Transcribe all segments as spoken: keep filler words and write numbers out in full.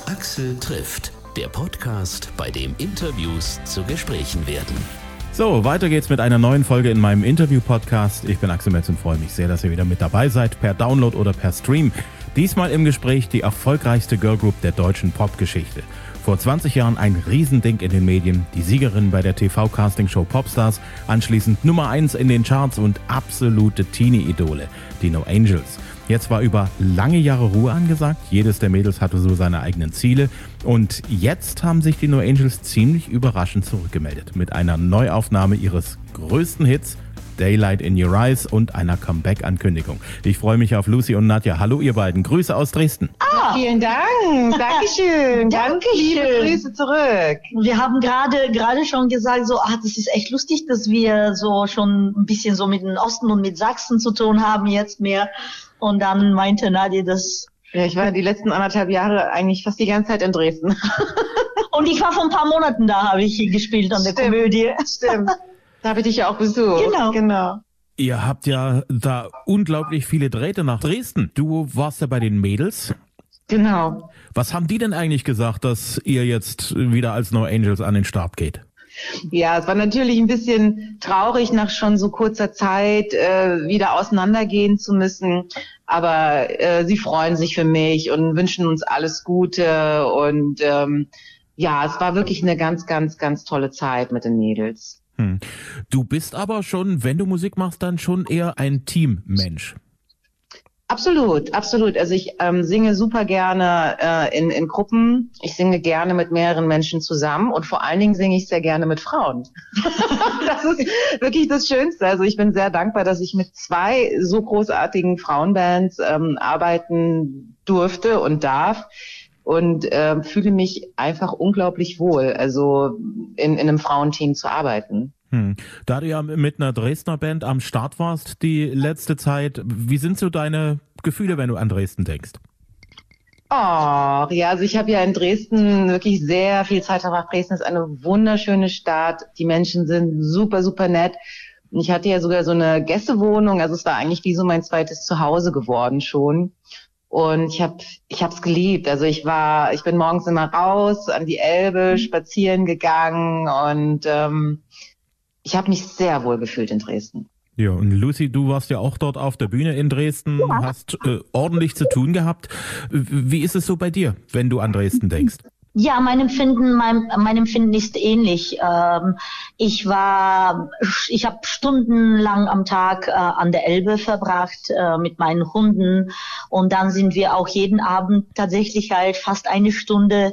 Axel trifft, der Podcast, bei dem Interviews zu Gesprächen werden. So, weiter geht's mit einer neuen Folge in meinem Interview-Podcast. Ich bin Axel Metz und freue mich sehr, dass ihr wieder mit dabei seid, per Download oder per Stream. Diesmal im Gespräch die erfolgreichste Girlgroup der deutschen Popgeschichte. Vor zwanzig Jahren ein Riesending in den Medien, die Siegerin bei der T V-Castingshow Popstars, anschließend Nummer eins in den Charts und absolute Teenie-Idole, die No Angels. Jetzt war über lange Jahre Ruhe angesagt, jedes der Mädels hatte so seine eigenen Ziele und jetzt haben sich die No Angels ziemlich überraschend zurückgemeldet mit einer Neuaufnahme ihres größten Hits, Daylight in Your Eyes, und einer Comeback-Ankündigung. Ich freue mich auf Lucy und Nadja. Hallo ihr beiden, Grüße aus Dresden. Ah, vielen Dank, Dankeschön, danke, liebe Grüße zurück. Wir haben gerade gerade schon gesagt, so, ah, das ist echt lustig, dass wir so schon ein bisschen so mit dem Osten und mit Sachsen zu tun haben jetzt mehr. Und dann meinte Nadja, das... Ja, ich war die letzten anderthalb Jahre eigentlich fast die ganze Zeit in Dresden. Und ich war vor ein paar Monaten da, habe ich gespielt an der Stimmt. Komödie. Stimmt. Da habe ich dich ja auch besucht. Genau. genau. Ihr habt ja da unglaublich viele Drähte nach Dresden. Du warst ja bei den Mädels. Genau. Was haben die denn eigentlich gesagt, dass ihr jetzt wieder als No Angels an den Start geht? Ja, es war natürlich ein bisschen traurig, nach schon so kurzer Zeit äh, wieder auseinandergehen zu müssen. Aber äh, sie freuen sich für mich und wünschen uns alles Gute. Und ähm, ja, es war wirklich eine ganz, ganz, ganz tolle Zeit mit den Mädels. Hm. Du bist aber schon, wenn du Musik machst, dann schon eher ein Teammensch. Absolut, absolut. Also ich ähm, singe super gerne äh, in, in Gruppen. Ich singe gerne mit mehreren Menschen zusammen und vor allen Dingen singe ich sehr gerne mit Frauen. Das ist wirklich das Schönste. Also ich bin sehr dankbar, dass ich mit zwei so großartigen Frauenbands ähm, arbeiten durfte und darf und äh, fühle mich einfach unglaublich wohl, also in, in einem Frauenteam zu arbeiten. Hm. Da du ja mit einer Dresdner Band am Start warst die letzte Zeit, wie sind so deine Gefühle, wenn du an Dresden denkst? Oh, ja, also ich habe ja in Dresden wirklich sehr viel Zeit verbracht. Dresden ist eine wunderschöne Stadt. Die Menschen sind super, super nett. Ich hatte ja sogar so eine Gästewohnung, also es war eigentlich wie so mein zweites Zuhause geworden schon. Und ich habe ich hab's geliebt. Also ich war, ich bin morgens immer raus an die Elbe spazieren gegangen und ähm, ich habe mich sehr wohl gefühlt in Dresden. Ja, und Lucy, du warst ja auch dort auf der Bühne in Dresden, ja. hast äh, ordentlich zu tun gehabt. Wie ist es so bei dir, wenn du an Dresden denkst? Ja, mein Empfinden, mein, mein Empfinden ist ähnlich. Ähm, ich war, ich habe stundenlang am Tag äh, an der Elbe verbracht äh, mit meinen Hunden und dann sind wir auch jeden Abend tatsächlich halt fast eine Stunde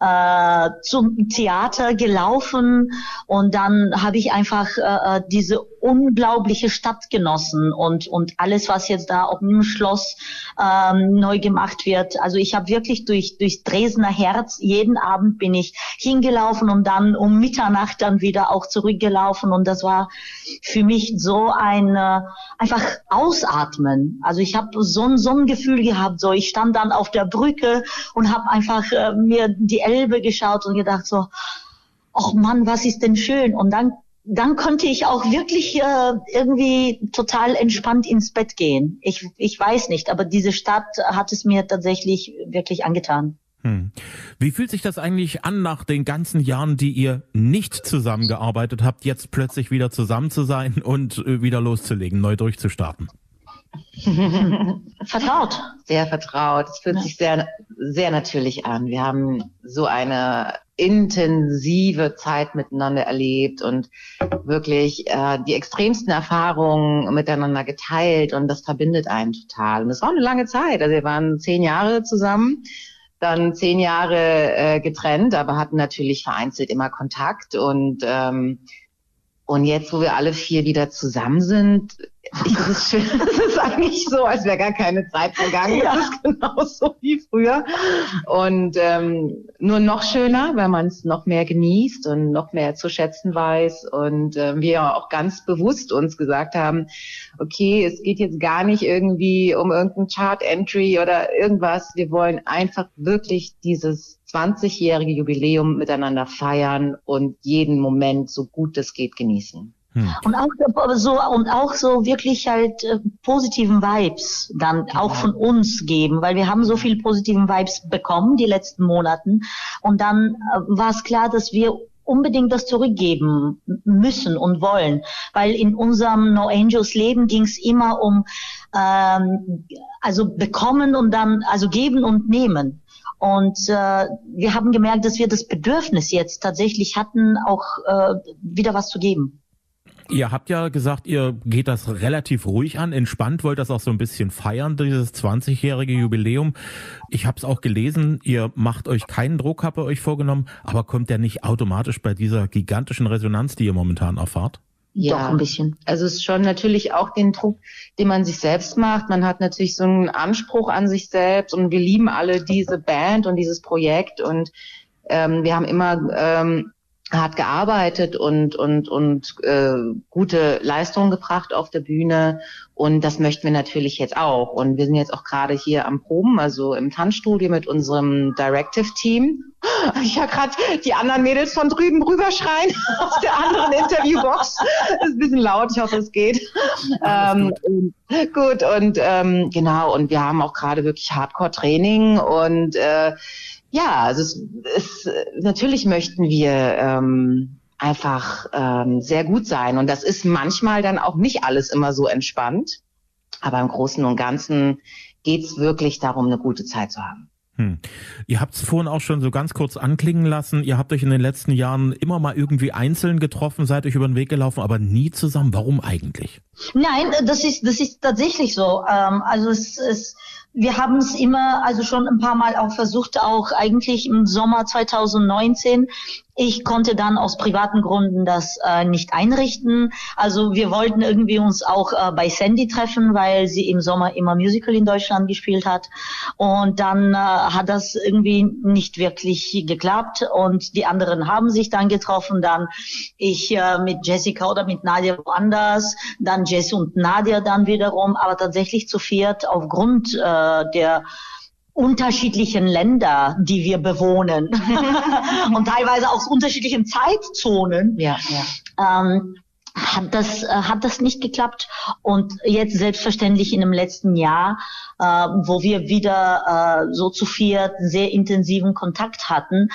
äh, zum Theater gelaufen und dann habe ich einfach äh, diese unglaubliche Stadt genossen und und alles, was jetzt da auf dem Schloss ähm, neu gemacht wird. Also ich habe wirklich durch durch Dresdner Herz jeden Abend bin ich hingelaufen und dann um Mitternacht dann wieder auch zurückgelaufen und das war für mich so ein äh, einfach ausatmen. Also ich habe so ein so ein Gefühl gehabt, so ich stand dann auf der Brücke und habe einfach äh, mir die Elbe geschaut und gedacht so, ach Mann, was ist denn schön, und dann Dann konnte ich auch wirklich äh, irgendwie total entspannt ins Bett gehen. Ich ich weiß nicht, aber diese Stadt hat es mir tatsächlich wirklich angetan. Hm. Wie fühlt sich das eigentlich an, nach den ganzen Jahren, die ihr nicht zusammengearbeitet habt, jetzt plötzlich wieder zusammen zu sein und äh, wieder loszulegen, neu durchzustarten? Vertraut. Sehr vertraut. Es fühlt ja. sich sehr, sehr natürlich an. Wir haben so eine intensive Zeit miteinander erlebt und wirklich äh, die extremsten Erfahrungen miteinander geteilt und das verbindet einen total. Und das war eine lange Zeit. Also wir waren zehn Jahre zusammen, dann zehn Jahre äh, getrennt, aber hatten natürlich vereinzelt immer Kontakt und ähm, und jetzt, wo wir alle vier wieder zusammen sind, ich, das ist schön, das ist eigentlich so, als wäre gar keine Zeit vergangen. Ja. Das ist genauso wie früher. Und ähm, nur noch schöner, weil man es noch mehr genießt und noch mehr zu schätzen weiß. Und äh, wir auch ganz bewusst uns gesagt haben, okay, es geht jetzt gar nicht irgendwie um irgendein Chart-Entry oder irgendwas. Wir wollen einfach wirklich dieses zwanzigjährige Jubiläum miteinander feiern und jeden Moment, so gut es geht, genießen. Hm. Und auch so und auch so wirklich halt äh, positiven Vibes dann ja. auch von uns geben, weil wir haben so viel positiven Vibes bekommen die letzten Monaten und dann äh, war es klar, dass wir unbedingt das zurückgeben müssen und wollen, weil in unserem No Angels Leben ging es immer um ähm, also bekommen und dann also geben und nehmen. Und äh, wir haben gemerkt, dass wir das Bedürfnis jetzt tatsächlich hatten, auch äh, wieder was zu geben. Ihr habt ja gesagt, ihr geht das relativ ruhig an, entspannt, wollt das auch so ein bisschen feiern, dieses zwanzigjährige Jubiläum. Ich habe es auch gelesen, ihr macht euch keinen Druck, habt ihr euch vorgenommen, aber kommt der nicht automatisch bei dieser gigantischen Resonanz, die ihr momentan erfahrt? Ja, doch ein bisschen. Also es ist schon natürlich auch den Druck, den man sich selbst macht. Man hat natürlich so einen Anspruch an sich selbst und wir lieben alle diese Band und dieses Projekt und ähm, wir haben immer ähm, hart gearbeitet und und und äh, gute Leistungen gebracht auf der Bühne und das möchten wir natürlich jetzt auch und wir sind jetzt auch gerade hier am Proben, also im Tanzstudio mit unserem Directive-Team. Ich höre gerade die anderen Mädels von drüben rüberschreien aus der anderen Interviewbox. Das ist ein bisschen laut, ich hoffe, es geht. Ähm, gut. gut und ähm, genau und wir haben auch gerade wirklich Hardcore-Training und äh, ja, also es, es, natürlich möchten wir ähm, einfach ähm, sehr gut sein und das ist manchmal dann auch nicht alles immer so entspannt, aber im Großen und Ganzen geht's wirklich darum, eine gute Zeit zu haben. Hm. Ihr habt es vorhin auch schon so ganz kurz anklingen lassen, ihr habt euch in den letzten Jahren immer mal irgendwie einzeln getroffen, seid euch über den Weg gelaufen, aber nie zusammen. Warum eigentlich? Nein, das ist das ist tatsächlich so. Ähm, also es ist wir haben es immer, also schon ein paar Mal auch versucht, auch eigentlich im Sommer zweitausendneunzehn. Ich konnte dann aus privaten Gründen das äh, nicht einrichten. Also wir wollten irgendwie uns auch äh, bei Sandy treffen, weil sie im Sommer immer Musical in Deutschland gespielt hat. Und dann äh, hat das irgendwie nicht wirklich geklappt. Und die anderen haben sich dann getroffen. Dann ich äh, mit Jessica oder mit Nadia woanders. Dann Jess und Nadia dann wiederum. Aber tatsächlich zu viert aufgrund äh, der unterschiedlichen Länder, die wir bewohnen und teilweise auch unterschiedlichen Zeitzonen, ja, ja. Ähm, hat das äh, hat das nicht geklappt und jetzt selbstverständlich in dem letzten Jahr, äh, wo wir wieder äh, so zu viert sehr intensiven Kontakt hatten,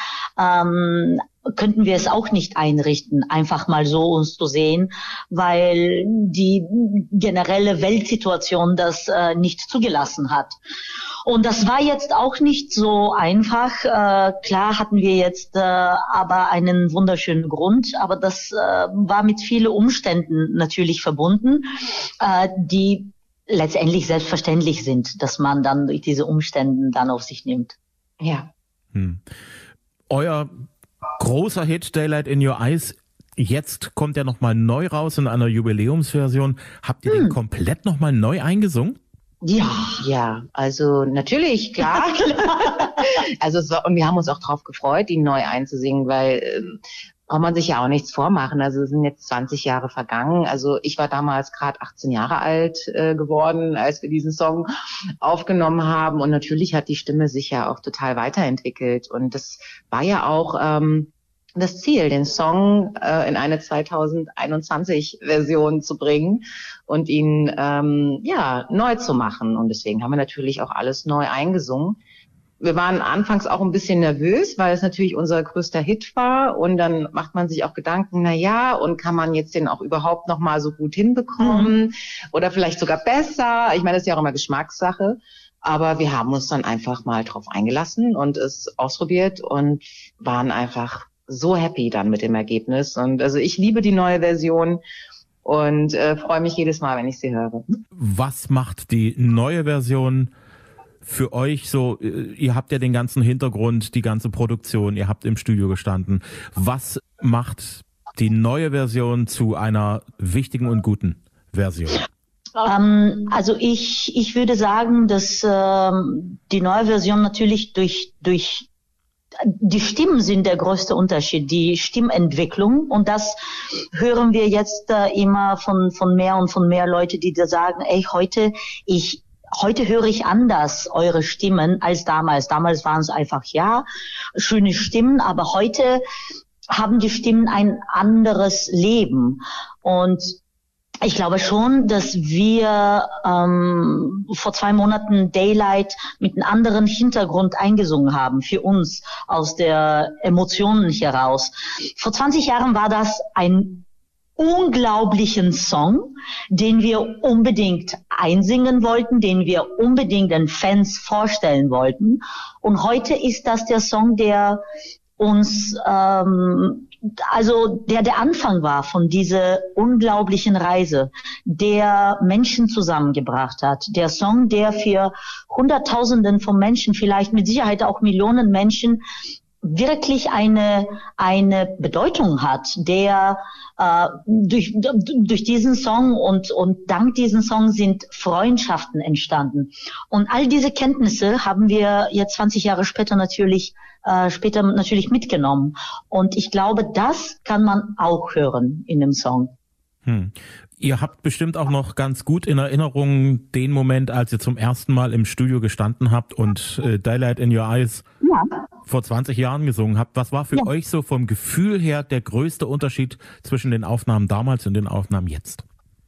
ähm, könnten wir es auch nicht einrichten, einfach mal so uns zu sehen, weil die generelle Weltsituation das äh, nicht zugelassen hat. Und das war jetzt auch nicht so einfach. Äh, klar hatten wir jetzt äh, aber einen wunderschönen Grund, aber das äh, war mit vielen Umständen natürlich verbunden, äh, die letztendlich selbstverständlich sind, dass man dann durch diese Umstände dann auf sich nimmt. Ja. Hm. Euer großer Hit Daylight in Your Eyes, jetzt kommt er nochmal neu raus in einer Jubiläumsversion. Habt ihr hm. den komplett nochmal neu eingesungen? Ja, ja, also natürlich, klar. Also es war, und wir haben uns auch drauf gefreut, ihn neu einzusingen, weil äh, braucht man sich ja auch nichts vormachen. Also es sind jetzt zwanzig Jahre vergangen. Also ich war damals gerade achtzehn Jahre alt äh, geworden, als wir diesen Song aufgenommen haben. Und natürlich hat die Stimme sich ja auch total weiterentwickelt. Und das war ja auch ähm, das Ziel, den Song äh, in eine zweitausendeinundzwanzig-Version zu bringen und ihn ähm, ja neu zu machen. Und deswegen haben wir natürlich auch alles neu eingesungen. Wir waren anfangs auch ein bisschen nervös, weil es natürlich unser größter Hit war. Und dann macht man sich auch Gedanken, na ja, und kann man jetzt den auch überhaupt noch mal so gut hinbekommen mhm. oder vielleicht sogar besser? Ich meine, das ist ja auch immer Geschmackssache. Aber wir haben uns dann einfach mal drauf eingelassen und es ausprobiert und waren einfach so happy dann mit dem Ergebnis. Und also ich liebe die neue Version und äh, freue mich jedes Mal, wenn ich sie höre. Was macht die neue Version für euch so? Ihr habt ja den ganzen Hintergrund, die ganze Produktion, ihr habt im Studio gestanden. Was macht die neue Version zu einer wichtigen und guten Version? Ähm, also ich ich würde sagen, dass ähm, die neue Version natürlich durch durch die Stimmen sind der größte Unterschied, die Stimmentwicklung. Und das hören wir jetzt äh, immer von von mehr und von mehr Leute, die da sagen, ey, heute ich Heute höre ich anders eure Stimmen als damals. Damals waren es einfach, ja, schöne Stimmen, aber heute haben die Stimmen ein anderes Leben. Und ich glaube schon, dass wir ähm, vor zwei Monaten Daylight mit einem anderen Hintergrund eingesungen haben, für uns aus der Emotionen heraus. Vor zwanzig Jahren war das ein unglaublichen Song, den wir unbedingt einsingen wollten, den wir unbedingt den Fans vorstellen wollten. Und heute ist das der Song, der uns, ähm, also der der Anfang war von dieser unglaublichen Reise, der Menschen zusammengebracht hat. Der Song, der für Hunderttausenden von Menschen, vielleicht mit Sicherheit auch Millionen Menschen, wirklich eine eine Bedeutung hat, der äh, durch durch diesen Song und und dank diesen Song sind Freundschaften entstanden. Und all diese Kenntnisse haben wir jetzt zwanzig Jahre später natürlich äh, später natürlich mitgenommen. Und ich glaube, das kann man auch hören in dem Song. Hm. Ihr habt bestimmt auch noch ganz gut in Erinnerung den Moment, als ihr zum ersten Mal im Studio gestanden habt und äh, Daylight in Your Eyes ja. vor zwanzig Jahren gesungen habt. Was war für ja. euch so vom Gefühl her der größte Unterschied zwischen den Aufnahmen damals und den Aufnahmen jetzt?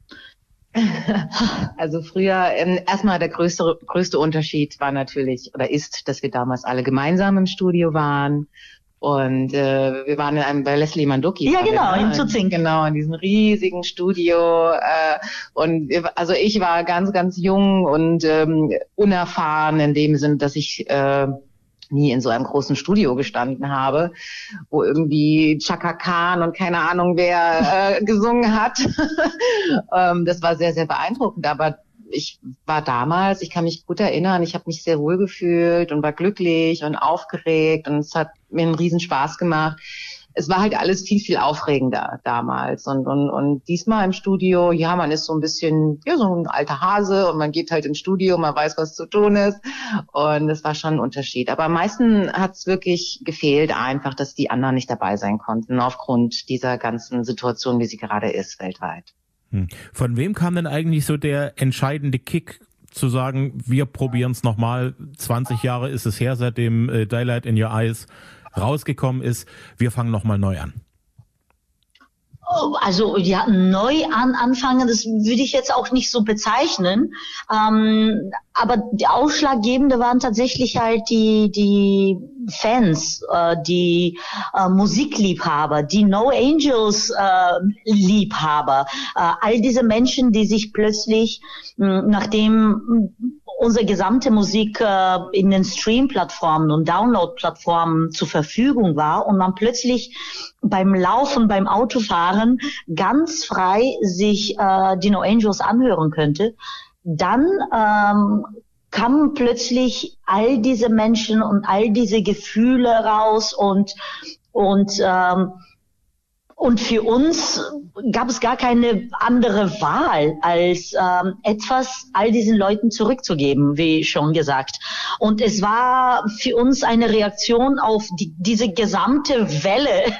Also früher, ähm, erstmal der größte, größte Unterschied war natürlich oder ist, dass wir damals alle gemeinsam im Studio waren. Und äh, wir waren in einem bei Leslie Mandoki. Ja, genau, in Tutzing. Genau, in diesem riesigen Studio. Äh, und wir, also ich war ganz, ganz jung und ähm, unerfahren in dem Sinn, dass ich äh, nie in so einem großen Studio gestanden habe, wo irgendwie Chaka Khan und keine Ahnung wer äh, gesungen hat. ähm, das war sehr, sehr beeindruckend. Aber ich war damals, ich kann mich gut erinnern, ich habe mich sehr wohl gefühlt und war glücklich und aufgeregt und es hat mir einen riesen Spaß gemacht. Es war halt alles viel, viel aufregender damals und, und, und diesmal im Studio, ja, man ist so ein bisschen, ja, so ein alter Hase und man geht halt ins Studio, man weiß, was zu tun ist und das war schon ein Unterschied. Aber am meisten hat es wirklich gefehlt einfach, dass die anderen nicht dabei sein konnten aufgrund dieser ganzen Situation, wie sie gerade ist weltweit. Von wem kam denn eigentlich so der entscheidende Kick, zu sagen, wir probieren es nochmal, zwanzig Jahre ist es her, seitdem äh, Daylight in Your Eyes rausgekommen ist, wir fangen nochmal neu an? Also ja, neu an anfangen, das würde ich jetzt auch nicht so bezeichnen. Ähm, aber die Ausschlaggebende waren tatsächlich halt die die Fans, äh, die äh, Musikliebhaber, die No Angels äh, Liebhaber, äh, all diese Menschen, die sich plötzlich, mh, nachdem unsere gesamte Musik äh, in den Stream-Plattformen und Download-Plattformen zur Verfügung war und man plötzlich beim Laufen, beim Autofahren ganz frei sich äh, die No Angels anhören könnte, dann ähm, kamen plötzlich all diese Menschen und all diese Gefühle raus und und ähm, Und für uns gab es gar keine andere Wahl, als ähm, etwas all diesen Leuten zurückzugeben, wie schon gesagt. Und es war für uns eine Reaktion auf die, diese gesamte Welle,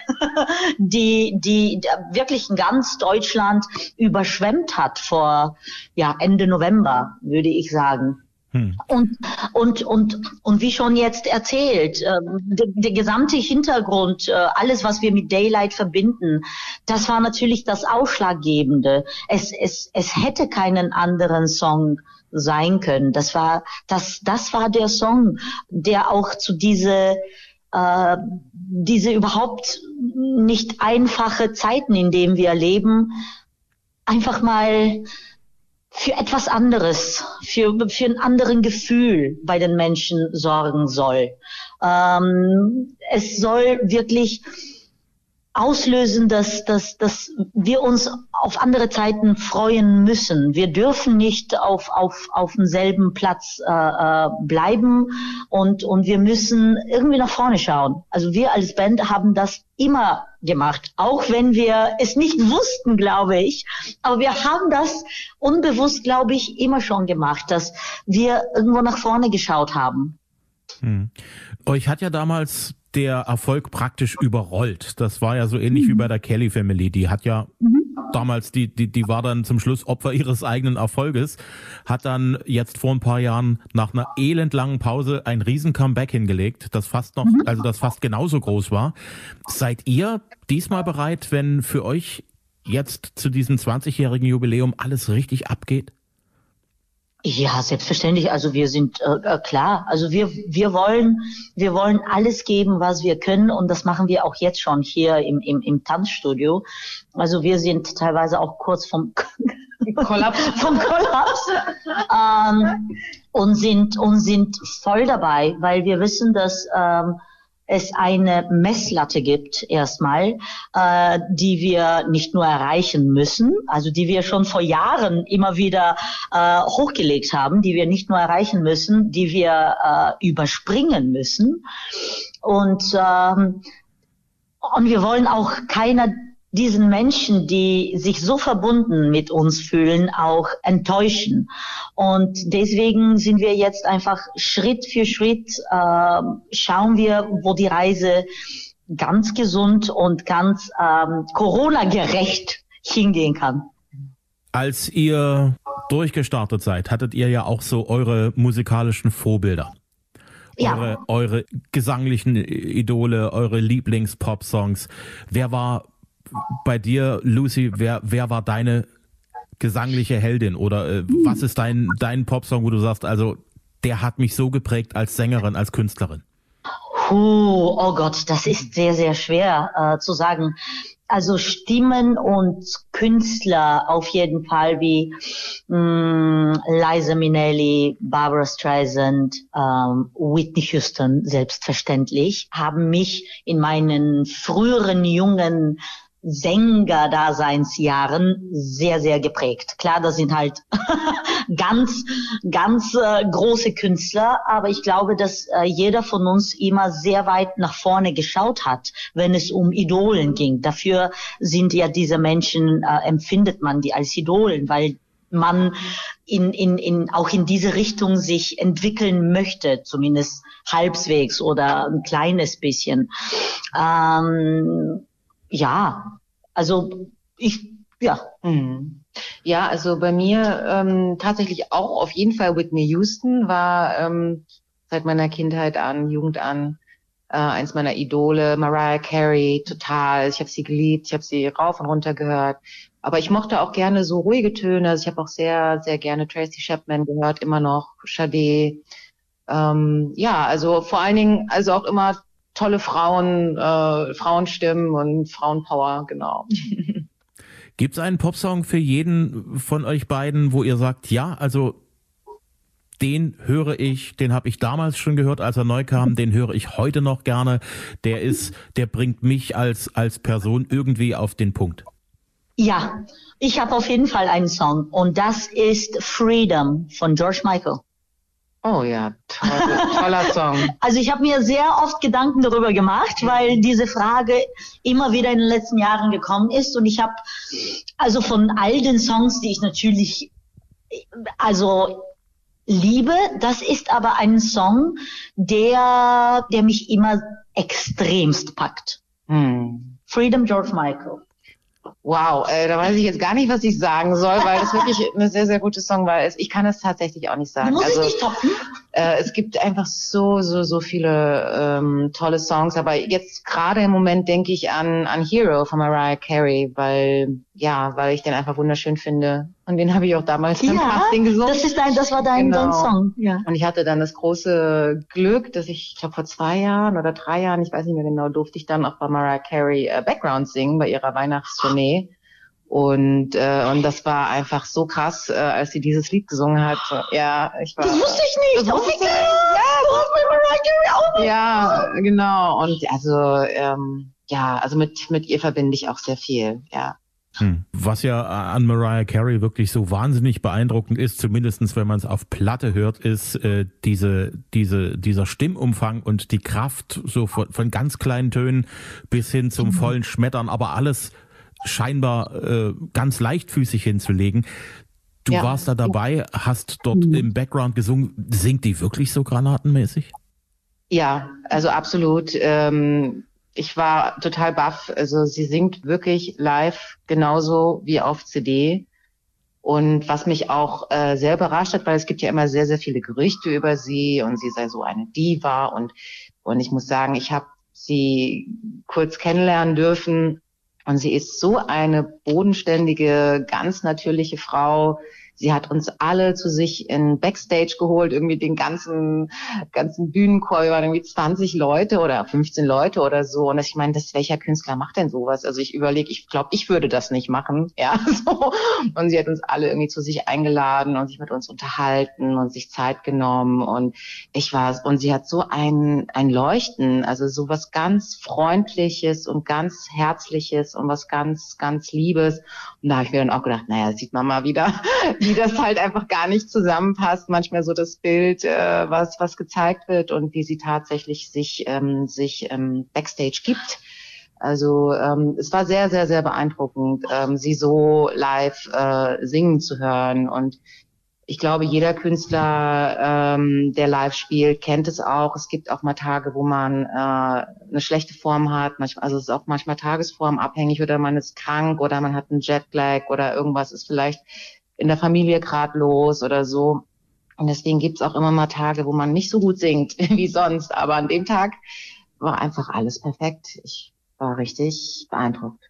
die, die wirklich in ganz Deutschland überschwemmt hat vor ja, Ende November, würde ich sagen. Hm. Und, und, und, und wie schon jetzt erzählt, äh, der, der gesamte Hintergrund, äh, alles, was wir mit Daylight verbinden, das war natürlich das Ausschlaggebende. Es, es, es hätte keinen anderen Song sein können. Das war, das, das war der Song, der auch zu diese, äh, diese überhaupt nicht einfache Zeiten, in denen wir leben, einfach mal für etwas anderes, für für ein anderen Gefühl bei den Menschen sorgen soll. Ähm, es soll wirklich auslösen, dass dass dass wir uns auf andere Zeiten freuen müssen. Wir dürfen nicht auf auf auf demselben Platz äh, bleiben und und wir müssen irgendwie nach vorne schauen. Also wir als Band haben das immer gemacht, auch wenn wir es nicht wussten, glaube ich. Aber wir haben das unbewusst, glaube ich, immer schon gemacht, dass wir irgendwo nach vorne geschaut haben. Hm. Euch hat ja damals der Erfolg praktisch überrollt. Das war ja so ähnlich mhm. wie bei der Kelly Family. Die hat ja mhm. damals, die, die, die war dann zum Schluss Opfer ihres eigenen Erfolges, hat dann jetzt vor ein paar Jahren nach einer elendlangen Pause ein riesen Comeback hingelegt, das fast noch, mhm. also das fast genauso groß war. Seid ihr diesmal bereit, wenn für euch jetzt zu diesem zwanzigjährigen Jubiläum alles richtig abgeht? Ja, selbstverständlich. Also wir sind äh, klar. Also wir wir wollen wir wollen alles geben, was wir können, und das machen wir auch jetzt schon hier im im, im Tanzstudio. Also wir sind teilweise auch kurz vom Kollaps, vom Kollaps ähm, und sind und sind voll dabei, weil wir wissen, dass ähm, es eine Messlatte gibt erstmal, äh, die wir nicht nur erreichen müssen, also die wir schon vor Jahren immer wieder äh, hochgelegt haben, die wir nicht nur erreichen müssen, die wir äh, überspringen müssen. Und, ähm, und wir wollen auch keiner diesen Menschen, die sich so verbunden mit uns fühlen, auch enttäuschen. Und deswegen sind wir jetzt einfach Schritt für Schritt, äh, schauen wir, wo die Reise ganz gesund und ganz ähm, Corona-gerecht hingehen kann. Als ihr durchgestartet seid, hattet ihr ja auch so eure musikalischen Vorbilder. Ja. Eure, eure gesanglichen Idole, eure Lieblings-Pop-Songs. Wer war bei dir, Lucy, wer, wer war deine gesangliche Heldin? Oder äh, was ist dein, dein Popsong, wo du sagst, also der hat mich so geprägt als Sängerin, als Künstlerin? Oh, oh Gott, das ist sehr, sehr schwer äh, zu sagen. Also Stimmen und Künstler auf jeden Fall wie mh, Liza Minnelli, Barbra Streisand, ähm, Whitney Houston selbstverständlich, haben mich in meinen früheren jungen Sänger-Daseinsjahren sehr, sehr geprägt. Klar, das sind halt ganz, ganz äh, große Künstler, aber ich glaube, dass äh, jeder von uns immer sehr weit nach vorne geschaut hat, wenn es um Idolen ging. Dafür sind ja diese Menschen, äh, empfindet man die als Idolen, weil man in, in, in, auch in diese Richtung sich entwickeln möchte, zumindest halbwegs oder ein kleines bisschen. Ähm, Ja, also ich, ja. Ja, also bei mir ähm, tatsächlich auch auf jeden Fall Whitney Houston war ähm, seit meiner Kindheit an, Jugend an, äh, eins meiner Idole. Mariah Carey, total. Ich habe sie geliebt, ich habe sie rauf und runter gehört. Aber ich mochte auch gerne so ruhige Töne. Also ich habe auch sehr, sehr gerne Tracy Chapman gehört, immer noch, Sade. Ähm, ja, also vor allen Dingen, also auch immer tolle Frauen, äh, Frauenstimmen und Frauenpower, genau. Gibt es einen Popsong für jeden von euch beiden, wo ihr sagt, ja, also den höre ich, den habe ich damals schon gehört, als er neu kam, den höre ich heute noch gerne. Der ist, der bringt mich als als Person irgendwie auf den Punkt. Ja, ich habe auf jeden Fall einen Song, und das ist Freedom von George Michael. Oh ja, toll, toller Song. Also ich habe mir sehr oft Gedanken darüber gemacht, weil diese Frage immer wieder in den letzten Jahren gekommen ist, und ich habe also von all den Songs, die ich natürlich also liebe, das ist aber ein Song, der der mich immer extremst packt. Hm. Freedom, George Michael. Wow, äh, da weiß ich jetzt gar nicht, was ich sagen soll, weil das wirklich eine sehr, sehr gute Songwahl ist. Ich kann es tatsächlich auch nicht sagen. Muss also, ich nicht toppen? Äh, es gibt einfach so, so, so viele ähm, tolle Songs, aber jetzt gerade im Moment denke ich an an Hero von Mariah Carey, weil ja, weil ich den einfach wunderschön finde, und den habe ich auch damals beim Ja, Casting gesungen. das ist dein, das war dein, Genau. dein Song. Ja. Und ich hatte dann das große Glück, dass ich, ich glaube vor zwei Jahren oder drei Jahren, ich weiß nicht mehr genau, durfte ich dann auch bei Mariah Carey äh, Background singen bei ihrer Weihnachtstournee. Und äh, und das war einfach so krass, äh, als sie dieses Lied gesungen hat. Ja, ich war. Das wusste ich nicht. Das wusste ich nicht. Ja, du hast mit Mariah Carey auch. Ja, genau. Und also ähm, ja, also mit mit ihr verbinde ich auch sehr viel. Ja. Hm. Was ja an Mariah Carey wirklich so wahnsinnig beeindruckend ist, zumindestens wenn man es auf Platte hört, ist äh, diese diese dieser Stimmumfang und die Kraft so von, von ganz kleinen Tönen bis hin zum mhm. vollen Schmettern, aber alles scheinbar äh, ganz leichtfüßig hinzulegen. Du ja. warst da dabei, hast dort mhm. im Background gesungen. Singt die wirklich so granatenmäßig? Ja, also absolut. Ähm, ich war total baff. Also sie singt wirklich live genauso wie auf C D. Und was mich auch äh, sehr überrascht hat, weil es gibt ja immer sehr, sehr viele Gerüchte über sie und sie sei so eine Diva. Und, und ich muss sagen, ich habe sie kurz kennenlernen dürfen. Und sie ist so eine bodenständige, ganz natürliche Frau. Sie hat uns alle zu sich in Backstage geholt, irgendwie den ganzen ganzen Bühnenchor, wir waren irgendwie zwanzig Leute oder fünfzehn Leute oder so. Und ich meine, das, welcher Künstler macht denn sowas? Also ich überlege, ich glaube, ich würde das nicht machen. Ja, so. Und sie hat uns alle irgendwie zu sich eingeladen und sich mit uns unterhalten und sich Zeit genommen. Und ich war, und sie hat so ein ein Leuchten, also so was ganz Freundliches und ganz Herzliches und was ganz, ganz Liebes. Und da habe ich mir dann auch gedacht, naja, sieht man mal wieder, wie das halt einfach gar nicht zusammenpasst. Manchmal so das Bild, äh, was was gezeigt wird und wie sie tatsächlich sich ähm, sich ähm, Backstage gibt. Also ähm, es war sehr, sehr, sehr beeindruckend, ähm, sie so live äh, singen zu hören. Und ich glaube, jeder Künstler, ähm, der live spielt, kennt es auch. Es gibt auch mal Tage, wo man äh, eine schlechte Form hat. Manchmal, also es ist auch manchmal tagesformabhängig oder man ist krank oder man hat einen Jetlag oder irgendwas ist vielleicht in der Familie gerade los oder so. Und deswegen gibt's auch immer mal Tage, wo man nicht so gut singt wie sonst. Aber an dem Tag war einfach alles perfekt. Ich war richtig beeindruckt.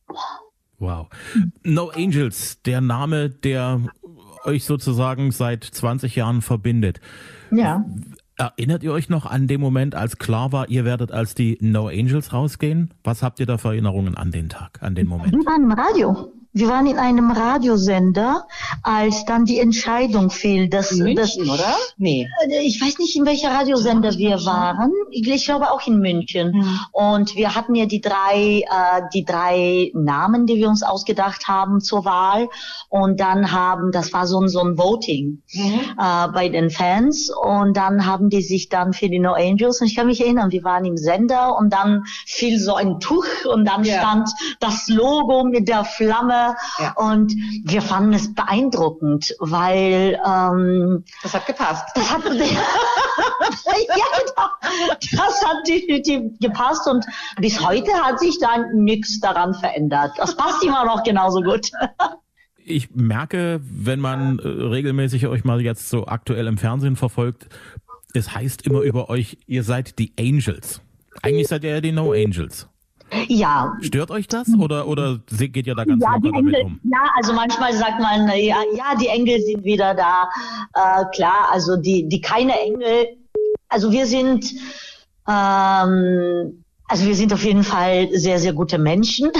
Wow. No Angels, der Name, der euch sozusagen seit zwanzig Jahren verbindet. Ja. Erinnert ihr euch noch an den Moment, als klar war, ihr werdet als die No Angels rausgehen? Was habt ihr da für Erinnerungen an den Tag, an den Moment? Wir waren im Radio. Wir waren in einem Radiosender, als dann die Entscheidung fiel, dass... In das, München, oder? Nee. Ich weiß nicht, in welcher Radiosender wir waren. Ich glaube auch in München. Mhm. Und wir hatten ja die drei, äh, die drei Namen, die wir uns ausgedacht haben zur Wahl. Und dann haben, das war so ein, so ein Voting mhm. äh, bei den Fans. Und dann haben die sich dann für die No Angels, und ich kann mich erinnern, wir waren im Sender und dann fiel so ein Tuch und dann ja. stand das Logo mit der Flamme. Ja. Und wir fanden es beeindruckend, weil ähm, das hat gepasst. Das hat, ja, genau, das hat definitiv gepasst und bis heute hat sich da nichts daran verändert. Das passt immer noch genauso gut. Ich merke, wenn man äh, regelmäßig euch mal jetzt so aktuell im Fernsehen verfolgt, es heißt immer über euch, ihr seid die Angels. Eigentlich seid ihr ja die No Angels. Ja. Stört euch das oder oder geht ihr da ganz ja, locker damit um? Ja, also manchmal sagt man, ja, ja, die Engel sind wieder da. Äh, klar, also die die keine Engel. Also wir sind, ähm, also wir sind auf jeden Fall sehr sehr gute Menschen,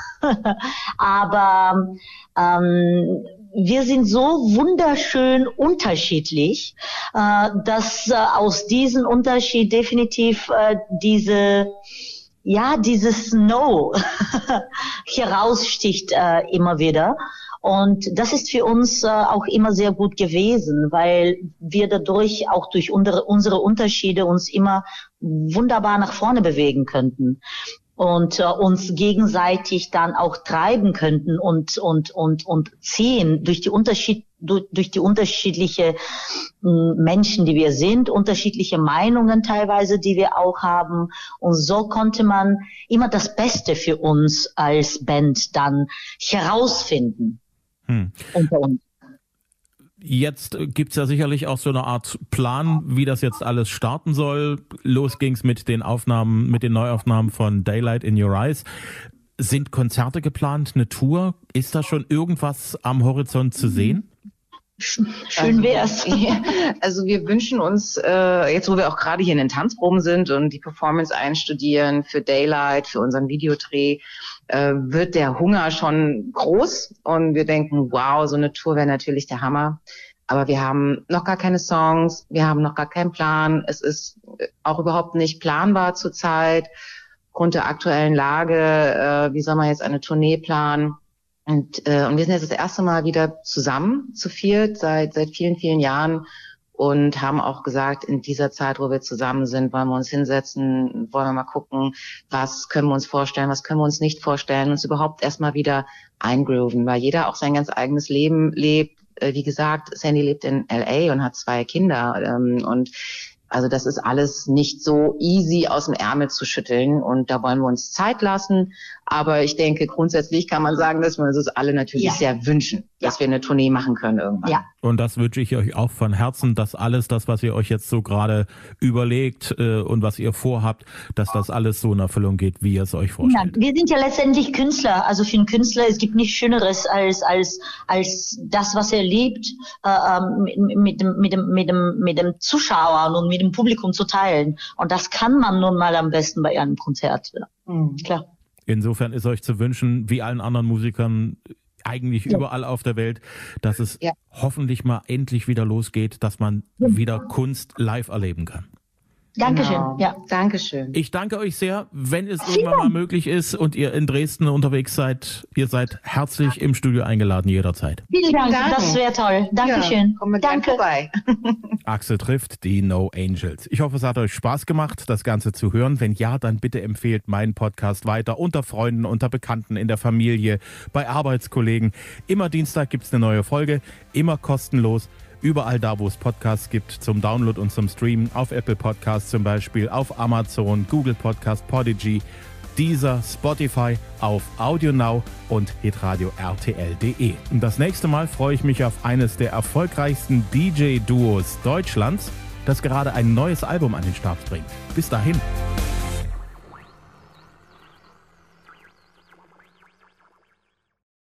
aber ähm, wir sind so wunderschön unterschiedlich, äh, dass äh, aus diesem Unterschied definitiv äh, diese Ja, dieses No heraussticht äh, immer wieder. Und das ist für uns äh, auch immer sehr gut gewesen, weil wir dadurch auch durch unsere, unsere Unterschiede uns immer wunderbar nach vorne bewegen könnten und äh, uns gegenseitig dann auch treiben könnten und und und und ziehen durch die Unterschied durch, durch die unterschiedliche mh, Menschen, die wir sind, unterschiedliche Meinungen teilweise, die wir auch haben, und so konnte man immer das Beste für uns als Band dann herausfinden hm. unter uns. Jetzt gibt's ja sicherlich auch so eine Art Plan, wie das jetzt alles starten soll. Los ging's mit den Aufnahmen, mit den Neuaufnahmen von Daylight in Your Eyes. Sind Konzerte geplant, eine Tour? Ist da schon irgendwas am Horizont zu sehen? Schön wär's. Also wir wünschen uns, äh, jetzt wo wir auch gerade hier in den Tanzproben sind und die Performance einstudieren für Daylight, für unseren Videodreh, äh, wird der Hunger schon groß und wir denken, wow, so eine Tour wäre natürlich der Hammer. Aber wir haben noch gar keine Songs, wir haben noch gar keinen Plan. Es ist auch überhaupt nicht planbar zurzeit. Aufgrund der aktuellen Lage, äh, wie soll man jetzt eine Tournee planen? Und, äh, und wir sind jetzt das erste Mal wieder zusammen, zu viert, seit seit vielen, vielen Jahren und haben auch gesagt, in dieser Zeit, wo wir zusammen sind, wollen wir uns hinsetzen, wollen wir mal gucken, was können wir uns vorstellen, was können wir uns nicht vorstellen, uns überhaupt erstmal wieder eingrooven, weil jeder auch sein ganz eigenes Leben lebt. Äh, wie gesagt, Sandy lebt in L A und hat zwei Kinder ähm, und Also das ist alles nicht so easy aus dem Ärmel zu schütteln und da wollen wir uns Zeit lassen. Aber ich denke, grundsätzlich kann man sagen, dass wir uns das alle natürlich ja. sehr wünschen, dass ja. wir eine Tournee machen können irgendwann. Ja. Und das wünsche ich euch auch von Herzen, dass alles das, was ihr euch jetzt so gerade überlegt äh, und was ihr vorhabt, dass das alles so in Erfüllung geht, wie ihr es euch vorstellt. Ja, wir sind ja letztendlich Künstler. Also für einen Künstler, es gibt nichts Schöneres als als als das, was er lebt, äh, mit, mit dem mit dem mit dem mit dem Zuschauer und mit dem Publikum zu teilen. Und das kann man nun mal am besten bei einem Konzert. Mhm. Klar. Insofern ist euch zu wünschen, wie allen anderen Musikern eigentlich ja. überall auf der Welt, dass es ja. hoffentlich mal endlich wieder losgeht, dass man ja. wieder Kunst live erleben kann. Dankeschön. Genau. Ja. Dankeschön. Ich danke euch sehr. Wenn es irgendwann mal möglich ist und ihr in Dresden unterwegs seid, ihr seid herzlich im Studio eingeladen, jederzeit. Vielen Dank, Danke. Das wäre toll. Dankeschön. Ja, kommen wir Danke. vorbei. Axel trifft die No Angels. Ich hoffe, es hat euch Spaß gemacht, das Ganze zu hören. Wenn ja, dann bitte empfehlt meinen Podcast weiter unter Freunden, unter Bekannten, in der Familie, bei Arbeitskollegen. Immer Dienstag gibt es eine neue Folge, immer kostenlos. Überall da, wo es Podcasts gibt, zum Download und zum Streamen, auf Apple Podcasts zum Beispiel, auf Amazon, Google Podcast, Podigy, Deezer, Spotify, auf AudioNow und hitradio R T L punkt de. Und das nächste Mal freue ich mich auf eines der erfolgreichsten D J-Duos Deutschlands, das gerade ein neues Album an den Start bringt. Bis dahin.